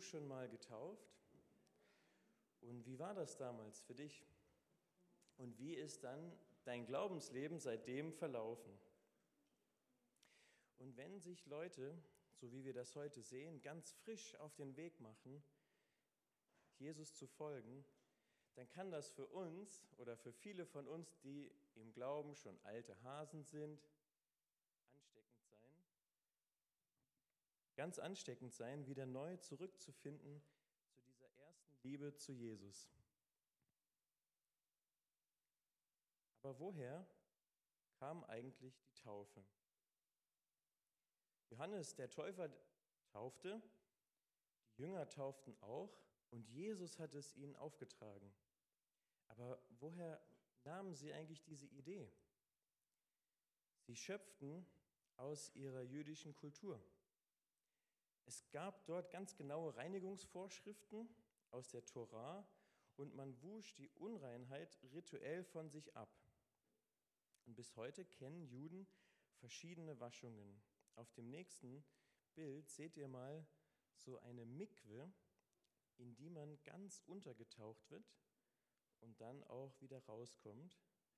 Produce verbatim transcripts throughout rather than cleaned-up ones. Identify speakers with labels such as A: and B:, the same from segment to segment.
A: schon mal getauft? Und wie war das damals für dich? Und wie ist dann dein Glaubensleben seitdem verlaufen? Und wenn sich Leute, so wie wir das heute sehen, ganz frisch auf den Weg machen, Jesus zu folgen, dann kann das für uns oder für viele von uns, die im Glauben schon alte Hasen sind, ansteckend sein. Ganz ansteckend sein, wieder neu zurückzufinden zu dieser ersten Liebe zu Jesus. Aber woher kam eigentlich die Taufe? Johannes, der Täufer, taufte, die Jünger tauften auch und Jesus hat es ihnen aufgetragen. Aber woher nahmen sie eigentlich diese Idee? Sie schöpften aus ihrer jüdischen Kultur. Es gab dort ganz genaue Reinigungsvorschriften aus der Tora und man wusch die Unreinheit rituell von sich ab. Und bis heute kennen Juden verschiedene Waschungen. Auf dem nächsten Bild seht ihr mal so eine Mikwe, in die man ganz untergetaucht wird und dann auch wieder rauskommt.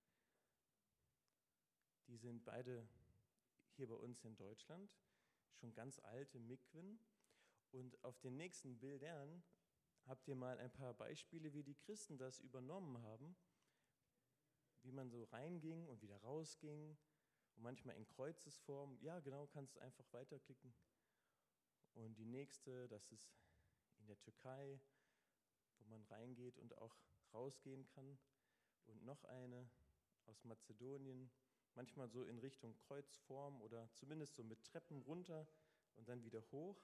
A: Die sind beide hier bei uns in Deutschland, schon ganz alte Mikwen. Und auf den nächsten Bildern habt ihr mal ein paar Beispiele, wie die Christen das übernommen haben, wie man so reinging und wieder rausging und manchmal in Kreuzesform. Ja, genau, kannst du einfach weiterklicken. Und die nächste, das ist in der Türkei, wo man reingeht und auch rausgehen kann. Und noch eine aus Mazedonien, manchmal so in Richtung Kreuzform oder zumindest so mit Treppen runter und dann wieder hoch.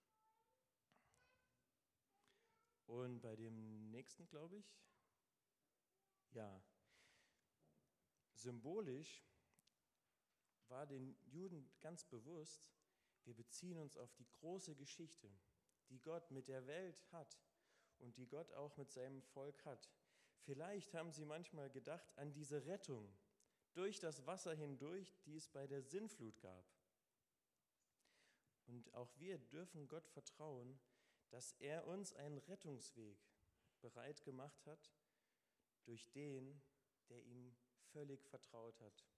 A: Und bei dem nächsten, glaube ich, ja, symbolisch war den Juden ganz bewusst, wir beziehen uns auf die große Geschichte, die Gott mit der Welt hat und die Gott auch mit seinem Volk hat. Vielleicht haben sie manchmal gedacht an diese Rettung durch das Wasser hindurch, die es bei der Sintflut gab. Und auch wir dürfen Gott vertrauen, dass er uns einen Rettungsweg bereit gemacht hat, durch den, der ihm völlig vertraut hat.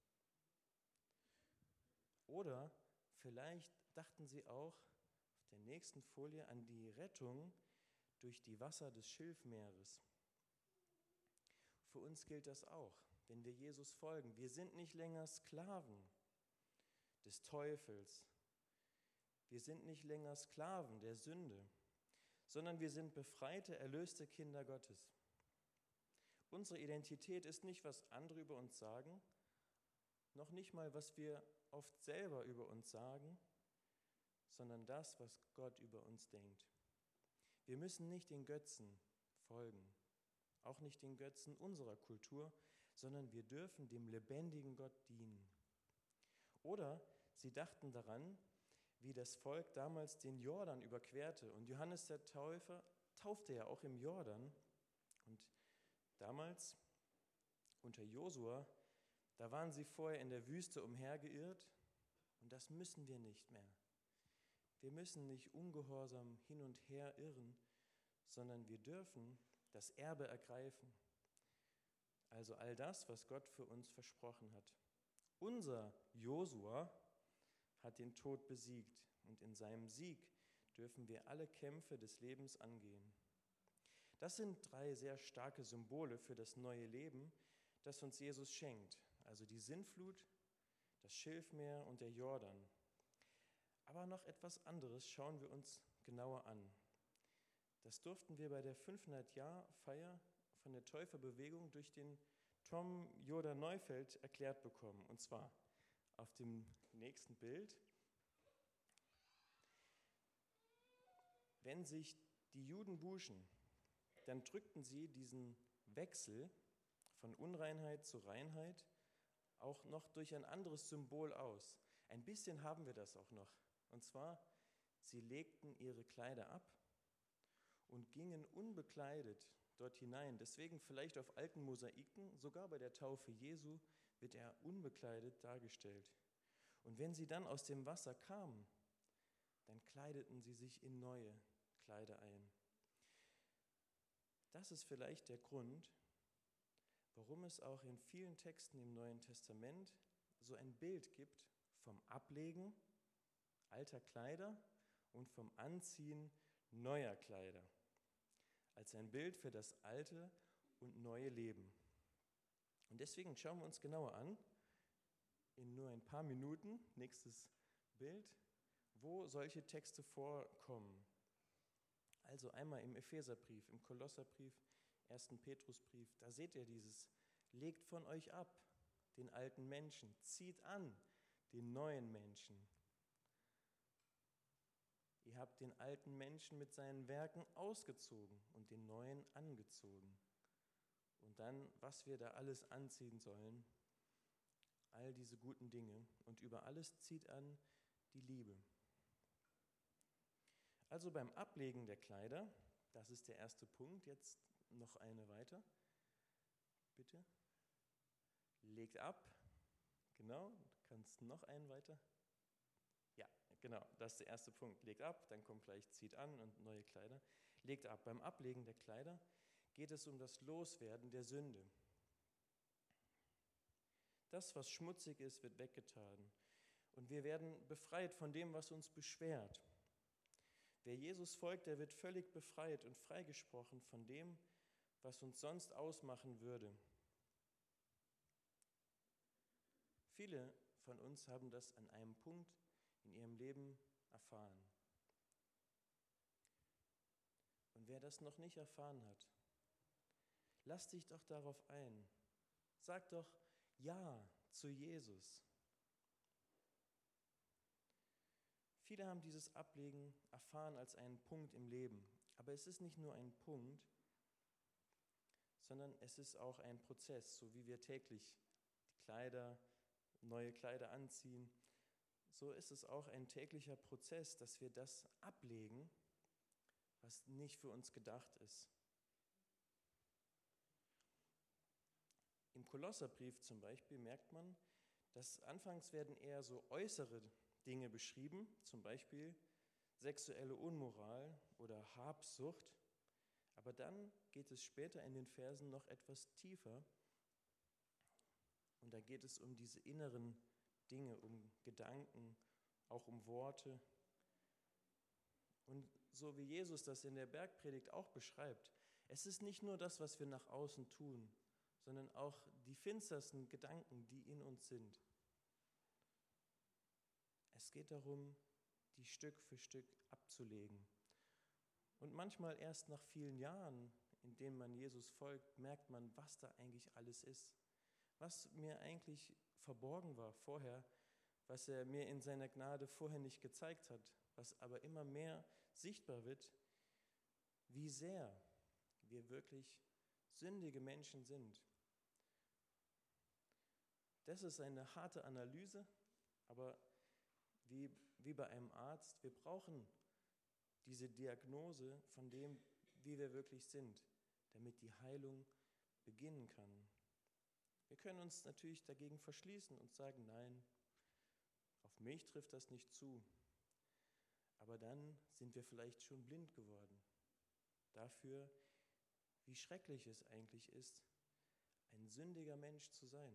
A: Oder vielleicht dachten sie auch auf der nächsten Folie an die Rettung durch die Wasser des Schilfmeeres. Für uns gilt das auch, wenn wir Jesus folgen. Wir sind nicht länger Sklaven des Teufels. Wir sind nicht länger Sklaven der Sünde, sondern wir sind befreite, erlöste Kinder Gottes. Unsere Identität ist nicht, was andere über uns sagen, noch nicht mal, was wir oft selber über uns sagen, sondern das, was Gott über uns denkt. Wir müssen nicht den Götzen folgen, auch nicht den Götzen unserer Kultur, sondern wir dürfen dem lebendigen Gott dienen. Oder sie dachten daran, wie das Volk damals den Jordan überquerte. Und Johannes der Täufer taufte ja auch im Jordan. Und damals unter Josua, da waren sie vorher in der Wüste umhergeirrt. Und das müssen wir nicht mehr. Wir müssen nicht ungehorsam hin und her irren, sondern wir dürfen das Erbe ergreifen. Also all das, was Gott für uns versprochen hat. Unser Josua hat den Tod besiegt und in seinem Sieg dürfen wir alle Kämpfe des Lebens angehen. Das sind drei sehr starke Symbole für das neue Leben, das uns Jesus schenkt. Also die Sintflut, das Schilfmeer und der Jordan. Aber noch etwas anderes schauen wir uns genauer an. Das durften wir bei der fünfhundert-Jahr-Feier von der Täuferbewegung durch den Tom Jordan Neufeld erklärt bekommen. Und zwar auf dem nächsten Bild. Wenn sich die Juden wuschen, dann drückten sie diesen Wechsel von Unreinheit zu Reinheit auch noch durch ein anderes Symbol aus. Ein bisschen haben wir das auch noch. Und zwar, sie legten ihre Kleider ab und gingen unbekleidet dort hinein. Deswegen vielleicht auf alten Mosaiken, sogar bei der Taufe Jesu, wird er unbekleidet dargestellt. Und wenn sie dann aus dem Wasser kamen, dann kleideten sie sich in neue Kleider ein. Das ist vielleicht der Grund, warum es auch in vielen Texten im Neuen Testament so ein Bild gibt vom Ablegen alter Kleider und vom Anziehen neuer Kleider, als ein Bild für das alte und neue Leben. Und deswegen schauen wir uns genauer an, in nur ein paar Minuten, nächstes Bild, wo solche Texte vorkommen. Also einmal im Epheserbrief, im Kolosserbrief, ersten Petrusbrief, da seht ihr dieses: Legt von euch ab den alten Menschen, zieht an den neuen Menschen. Ihr habt den alten Menschen mit seinen Werken ausgezogen und den neuen angezogen. Und dann, was wir da alles anziehen sollen, all diese guten Dinge. Und über alles zieht an die Liebe. Also beim Ablegen der Kleider, das ist der erste Punkt, jetzt noch eine weiter. Bitte. Legt ab. Genau, du kannst noch einen weiter. Ja, genau, das ist der erste Punkt. Legt ab, dann kommt gleich zieht an und neue Kleider. Legt ab. Beim Ablegen der Kleider geht es um das Loswerden der Sünde. Das, was schmutzig ist, wird weggetan. Und wir werden befreit von dem, was uns beschwert. Wer Jesus folgt, der wird völlig befreit und freigesprochen von dem, was uns sonst ausmachen würde. Viele von uns haben das an einem Punkt in ihrem Leben erfahren. Und wer das noch nicht erfahren hat, lass dich doch darauf ein. Sag doch Ja zu Jesus. Viele haben dieses Ablegen erfahren als einen Punkt im Leben. Aber es ist nicht nur ein Punkt, sondern es ist auch ein Prozess, so wie wir täglich die Kleider, neue Kleider anziehen. So ist es auch ein täglicher Prozess, dass wir das ablegen, was nicht für uns gedacht ist. Im Kolosserbrief zum Beispiel merkt man, dass anfangs werden eher so äußere Dinge beschrieben, zum Beispiel sexuelle Unmoral oder Habsucht. Aber dann geht es später in den Versen noch etwas tiefer. Und da geht es um diese inneren Dinge, um Gedanken, auch um Worte. Und so wie Jesus das in der Bergpredigt auch beschreibt, es ist nicht nur das, was wir nach außen tun, sondern auch die finstersten Gedanken, die in uns sind. Es geht darum, die Stück für Stück abzulegen. Und manchmal erst nach vielen Jahren, in denen man Jesus folgt, merkt man, was da eigentlich alles ist. Was mir eigentlich verborgen war vorher, was er mir in seiner Gnade vorher nicht gezeigt hat, was aber immer mehr sichtbar wird, wie sehr wir wirklich sündige Menschen sind. Das ist eine harte Analyse, aber wie, wie bei einem Arzt, wir brauchen diese Diagnose von dem, wie wir wirklich sind, damit die Heilung beginnen kann. Wir können uns natürlich dagegen verschließen und sagen, nein, auf mich trifft das nicht zu. Aber dann sind wir vielleicht schon blind geworden dafür, wie schrecklich es eigentlich ist, ein sündiger Mensch zu sein.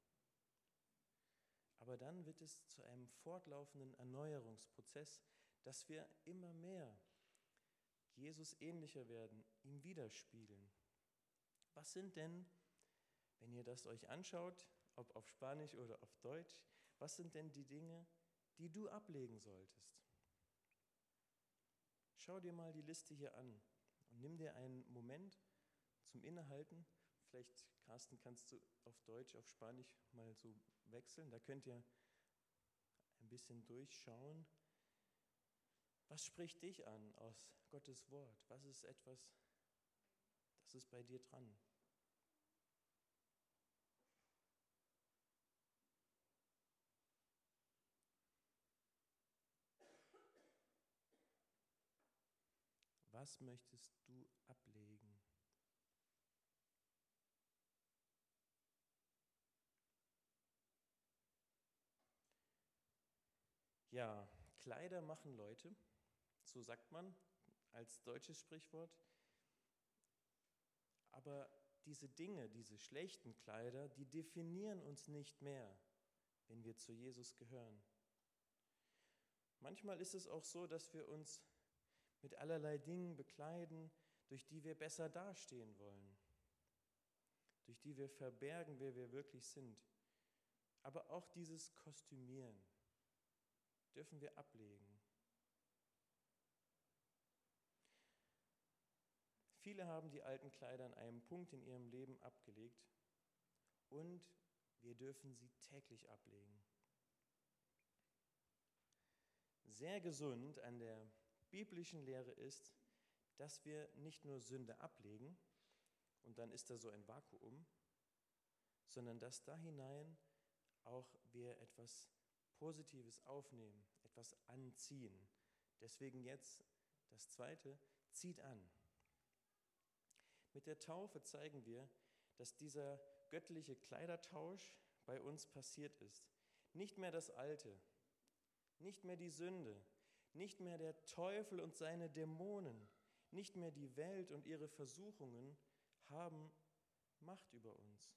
A: Aber dann wird es zu einem fortlaufenden Erneuerungsprozess, dass wir immer mehr Jesus ähnlicher werden, ihm widerspiegeln. Was sind denn, wenn ihr das euch anschaut, ob auf Spanisch oder auf Deutsch, was sind denn die Dinge, die du ablegen solltest? Schau dir mal die Liste hier an und nimm dir einen Moment zum Innehalten. Vielleicht, Carsten, kannst du auf Deutsch, auf Spanisch mal so wechseln. Da könnt ihr ein bisschen durchschauen. Was spricht dich an aus Gottes Wort? Was ist etwas, das ist bei dir dran? Was möchtest du ablegen? Ja, Kleider machen Leute, so sagt man als deutsches Sprichwort. Aber diese Dinge, diese schlechten Kleider, die definieren uns nicht mehr, wenn wir zu Jesus gehören. Manchmal ist es auch so, dass wir uns mit allerlei Dingen bekleiden, durch die wir besser dastehen wollen, durch die wir verbergen, wer wir wirklich sind. Aber auch dieses Kostümieren dürfen wir ablegen. Viele haben die alten Kleider an einem Punkt in ihrem Leben abgelegt und wir dürfen sie täglich ablegen. Sehr gesund an der biblischen Lehre ist, dass wir nicht nur Sünde ablegen und dann ist da so ein Vakuum, sondern dass da hinein auch wir etwas Positives aufnehmen, etwas anziehen. Deswegen jetzt das Zweite, zieht an. Mit der Taufe zeigen wir, dass dieser göttliche Kleidertausch bei uns passiert ist. Nicht mehr das Alte, nicht mehr die Sünde, nicht mehr der Teufel und seine Dämonen, nicht mehr die Welt und ihre Versuchungen haben Macht über uns,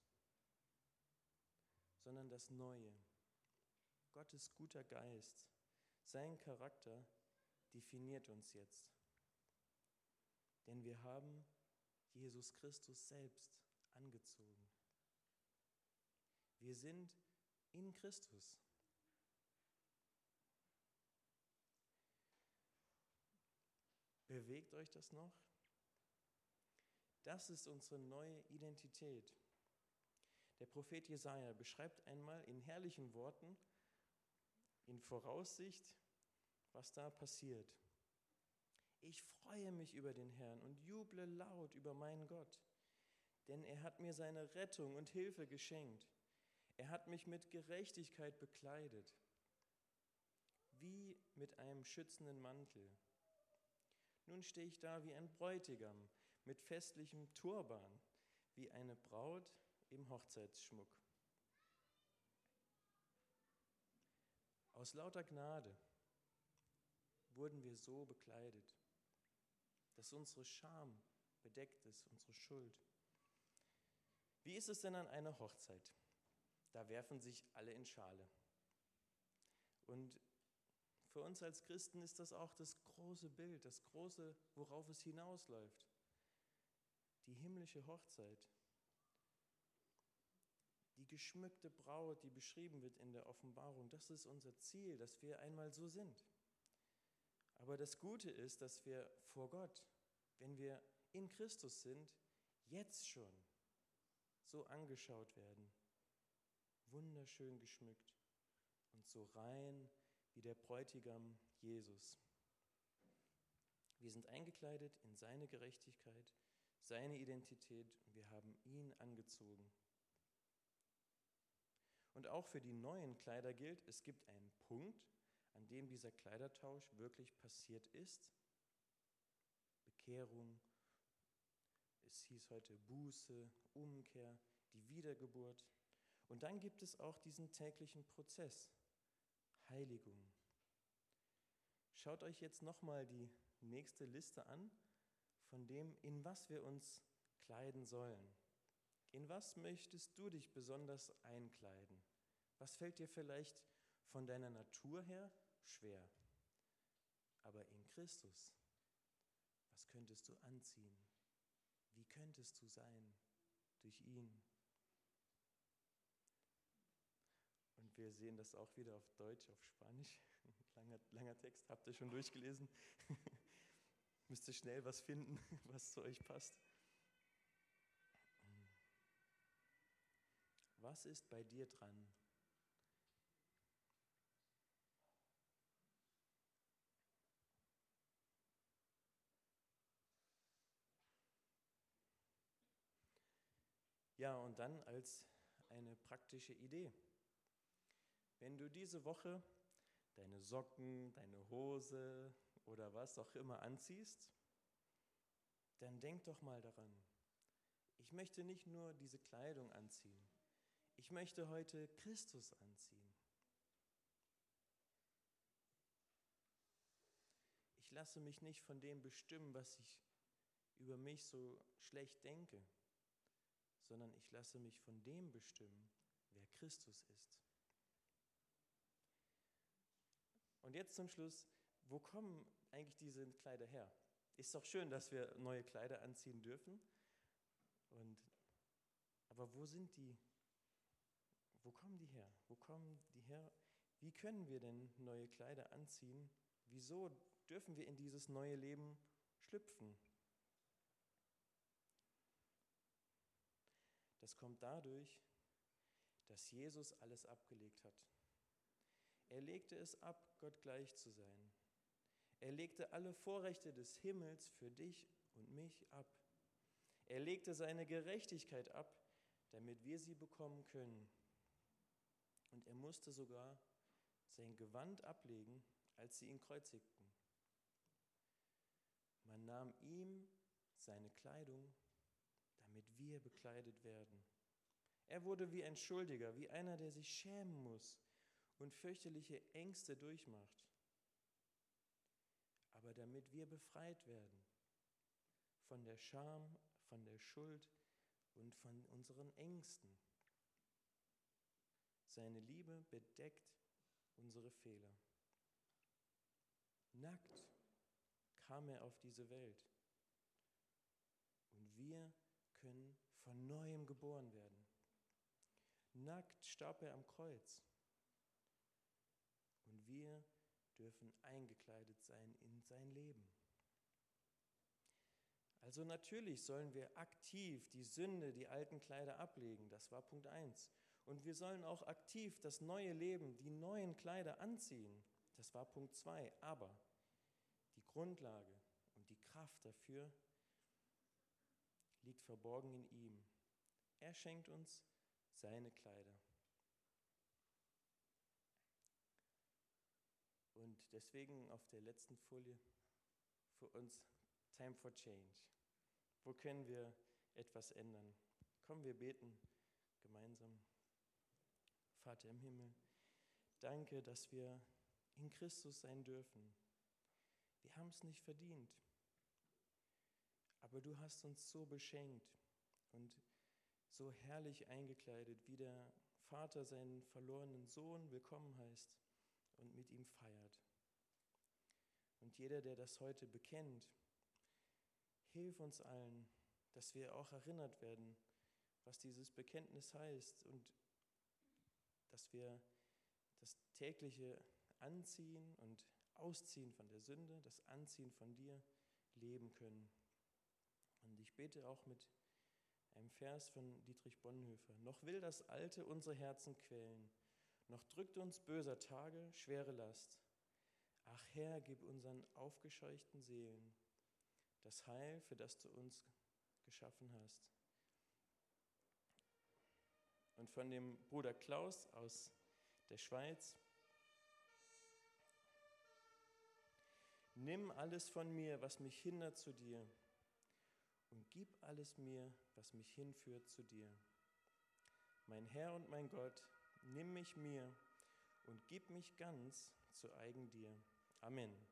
A: sondern das Neue. Gottes guter Geist, sein Charakter definiert uns jetzt. Denn wir haben Jesus Christus selbst angezogen. Wir sind in Christus. Bewegt euch das noch? Das ist unsere neue Identität. Der Prophet Jesaja beschreibt einmal in herrlichen Worten, in Voraussicht, was da passiert. Ich freue mich über den Herrn und juble laut über meinen Gott, denn er hat mir seine Rettung und Hilfe geschenkt. Er hat mich mit Gerechtigkeit bekleidet, wie mit einem schützenden Mantel. Nun stehe ich da wie ein Bräutigam mit festlichem Turban, wie eine Braut im Hochzeitsschmuck. Aus lauter Gnade wurden wir so bekleidet, dass unsere Scham bedeckt ist, unsere Schuld. Wie ist es denn an einer Hochzeit? Da werfen sich alle in Schale. Und für uns als Christen ist das auch das große Bild, das große, worauf es hinausläuft. Die himmlische Hochzeit. Die geschmückte Braut, die beschrieben wird in der Offenbarung, das ist unser Ziel, dass wir einmal so sind. Aber das Gute ist, dass wir vor Gott, wenn wir in Christus sind, jetzt schon so angeschaut werden, wunderschön geschmückt und so rein wie der Bräutigam Jesus. Wir sind eingekleidet in seine Gerechtigkeit, seine Identität und wir haben ihn angezogen. Und auch für die neuen Kleider gilt, es gibt einen Punkt, an dem dieser Kleidertausch wirklich passiert ist. Bekehrung, es hieß heute Buße, Umkehr, die Wiedergeburt. Und dann gibt es auch diesen täglichen Prozess, Heiligung. Schaut euch jetzt nochmal die nächste Liste an, von dem, in was wir uns kleiden sollen. In was möchtest du dich besonders einkleiden? Was fällt dir vielleicht von deiner Natur her schwer? Aber in Christus, was könntest du anziehen? Wie könntest du sein durch ihn? Und wir sehen das auch wieder auf Deutsch, auf Spanisch. Langer, langer Text, habt ihr schon durchgelesen? Müsst ihr schnell was finden, was zu euch passt. Was ist bei dir dran? Ja, und dann als eine praktische Idee. Wenn du diese Woche deine Socken, deine Hose oder was auch immer anziehst, dann denk doch mal daran. Ich möchte nicht nur diese Kleidung anziehen. Ich möchte heute Christus anziehen. Ich lasse mich nicht von dem bestimmen, was ich über mich so schlecht denke, sondern ich lasse mich von dem bestimmen, wer Christus ist. Und jetzt zum Schluss, wo kommen eigentlich diese Kleider her? Ist doch schön, dass wir neue Kleider anziehen dürfen. Und, aber wo sind die? Wo kommen die her? Wo kommen die her? Wie können wir denn neue Kleider anziehen? Wieso dürfen wir in dieses neue Leben schlüpfen? Das kommt dadurch, dass Jesus alles abgelegt hat. Er legte es ab, Gott gleich zu sein. Er legte alle Vorrechte des Himmels für dich und mich ab. Er legte seine Gerechtigkeit ab, damit wir sie bekommen können. Und er musste sogar sein Gewand ablegen, als sie ihn kreuzigten. Man nahm ihm seine Kleidung, damit wir bekleidet werden. Er wurde wie ein Schuldiger, wie einer, der sich schämen muss und fürchterliche Ängste durchmacht. Aber damit wir befreit werden von der Scham, von der Schuld und von unseren Ängsten. Seine Liebe bedeckt unsere Fehler. Nackt kam er auf diese Welt. Und wir können von Neuem geboren werden. Nackt starb er am Kreuz. Und wir dürfen eingekleidet sein in sein Leben. Also natürlich sollen wir aktiv die Sünde, die alten Kleider ablegen. Das war Punkt eins. Und wir sollen auch aktiv das neue Leben, die neuen Kleider anziehen. Das war Punkt zwei. Aber die Grundlage und die Kraft dafür liegt verborgen in ihm. Er schenkt uns seine Kleider. Und deswegen auf der letzten Folie für uns Time for Change. Wo können wir etwas ändern? Kommen wir beten gemeinsam. Vater im Himmel, danke, dass wir in Christus sein dürfen. Wir haben es nicht verdient, aber du hast uns so beschenkt und so herrlich eingekleidet, wie der Vater seinen verlorenen Sohn willkommen heißt und mit ihm feiert. Und jeder, der das heute bekennt, hilf uns allen, dass wir auch erinnert werden, was dieses Bekenntnis heißt und dass wir das tägliche Anziehen und Ausziehen von der Sünde, das Anziehen von dir leben können. Und ich bete auch mit einem Vers von Dietrich Bonhoeffer. Noch will das Alte unsere Herzen quälen, noch drückt uns böser Tage schwere Last. Ach Herr, gib unseren aufgescheuchten Seelen das Heil, für das du uns geschaffen hast. Und von dem Bruder Klaus aus der Schweiz. Nimm alles von mir, was mich hindert zu dir, und gib alles mir, was mich hinführt zu dir. Mein Herr und mein Gott, nimm mich mir und gib mich ganz zu eigen dir. Amen.